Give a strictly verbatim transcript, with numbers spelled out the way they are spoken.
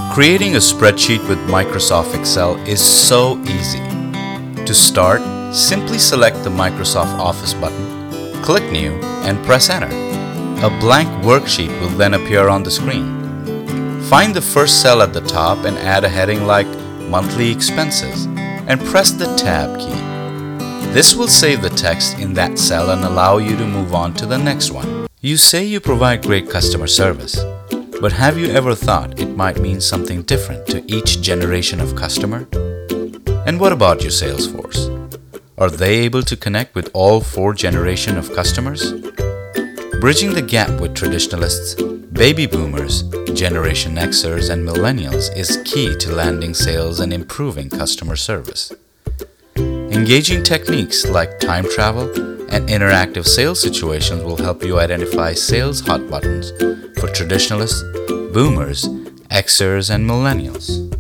Creating a spreadsheet with Microsoft Excel is so easy. To start, simply select the Microsoft Office button, click New, and press Enter. A blank worksheet will then appear on the screen. Find the first cell at the top and add a heading like Monthly Expenses and press the Tab key. This will save the text in that cell and allow you to move on to the next one. You say you provide great customer service, but have you ever thought it might mean something different to each generation of customer? And what about your sales force? Are they able to connect with all four generations of customers? Bridging the gap with traditionalists, baby boomers, Generation Xers, and millennials is key to landing sales and improving customer service. Engaging techniques like time travel and interactive sales situations will help you identify sales hot buttons for traditionalists, boomers, Xers, and millennials.